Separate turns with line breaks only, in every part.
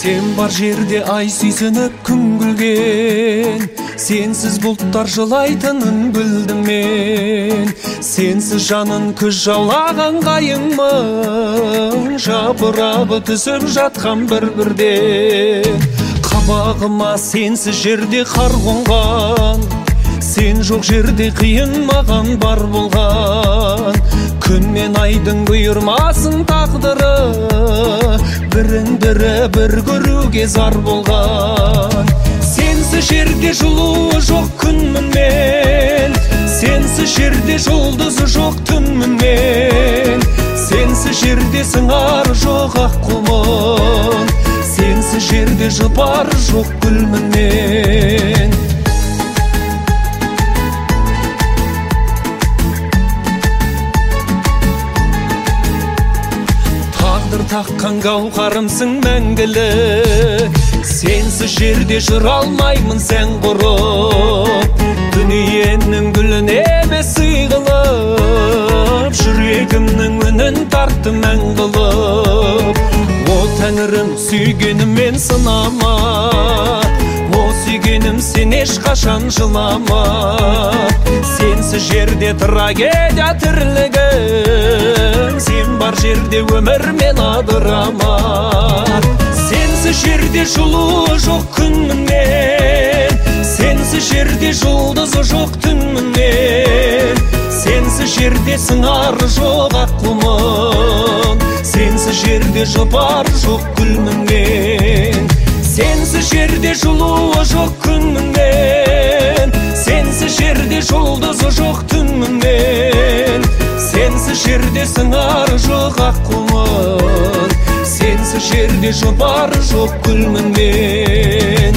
Сен бар жерде ай сүйсініп күн күлген, сенсіз бұлттар жылайтынын білдім мен. Сенсіз жанын күз жаулаған қайыңмын, жапырағы түсіп жатқан бір-бірден. Қабағыма сенсіз жерде қар қонған, сен жоқ жерде қиын маған бар болған. Күн мен айдың бұйырмасын тағдыры, бірін-бірі бір көруге зар болған. Сенсіз жерде жылуы жоқ күнмін мен, сенсіз жерде жұлдызы жоқ түнмін мен. Сенсіз жерде сыңар жоқ ақ құмын, сенсіз жерде жұпар жоқ гүлмін мен. Таққан гауһарымсың мәңгілік, сенсіз жерде жүр алмаймын сен құрып. Дүниенің гүлін емес сый қылып, жүрегімнің үнін тартты мән қылып. О тәңірім, сүйгеніммен сынама, о сүйгенім сен ешқашан жылама. Сенсіз жерде трагедия тірлігім, сен бар жерде өмір мен адырама. Сенсіз жерде жылуы жоқ күнмін мен, сенсіз жерде жұлдызы жоқ түнмін мен. Сенсіз жерде сыңары жоқ ақ құмын, сенсіз жерде жұпар жоқ гүлмін мен. Сенсіз жерде жылуы жоқ күнмін мен, сенсіз жерде жұлдызы жоқ түнмін мен. Сенсіз жерде сыңары жоқ ақ құмын, сенсіз жерде жұпар жоқ гүлмін мен.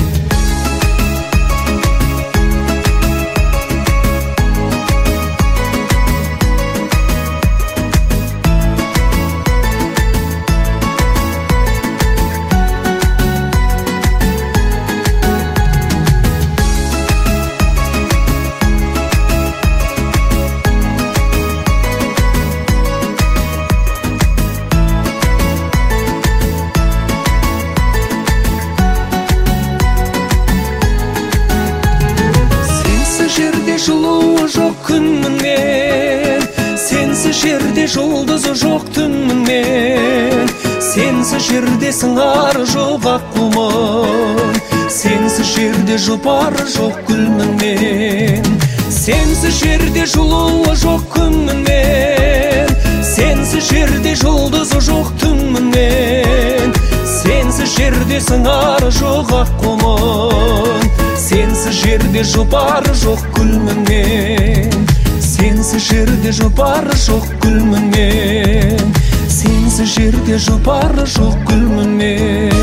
Жылуы жоқ күнмін мен, сенсіз жерде жұлдызы жоқ түнмін мен. Сенсіз жерде сыңары жоқ ақ құмын, сенсіз жерде жұпар жоқ гүлмін мен. Сенсіз жерде жылуы жоқ күнмін мен, сенсіз жерде жұлдызы жоқ түнмін мен. Сенсіз жерде сыңары жоқ ақ құмын, сенсіз жерде жұпар жоқ гүлмін мен. Сенсіз жерде жұпар жоқ гүлмін мен, сенсіз жерде жұпар жоқ гүлмін мен.